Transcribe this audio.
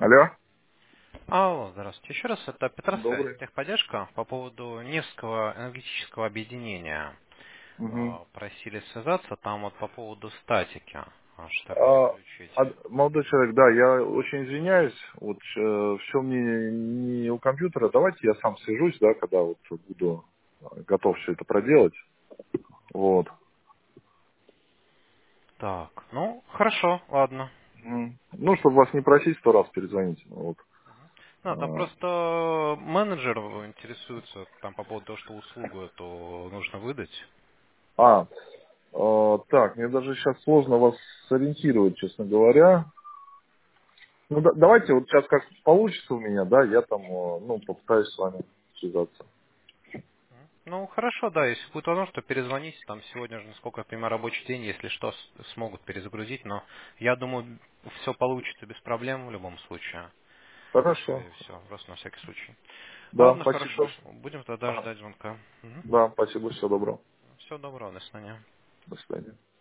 Алло, Алло, здравствуйте. Еще раз, это Петросвязь, добрый. техподдержка по поводу Невского энергетического объединения. Мгм. Просили связаться там вот по поводу статики, что А, переключить. Молодой человек, да, я очень извиняюсь, вот все мне не у компьютера, давайте я сам свяжусь, да, когда вот буду готов все это проделать, вот. Так, ну, хорошо, ладно. Ну, чтобы вас не просить 100 раз перезвонить, вот. Да, там просто менеджер интересуется там по поводу того, что услугу эту нужно выдать. А, так, мне даже сейчас сложно вас сориентировать, честно говоря. Ну, давайте вот сейчас как получится у меня, да, я там, ну, попытаюсь с вами связаться. Ну, хорошо, да, если будет возможность, то перезвоните. Там сегодня же, насколько я понимаю, рабочий день, если что, смогут перезагрузить. Но я думаю, все получится без проблем в любом случае. Хорошо. И все, просто на всякий случай. Да, Ладно, спасибо хорошо. большое. Будем тогда Ага. ждать звонка. Да, спасибо, всего доброго. Всего доброго, до свидания. До свидания.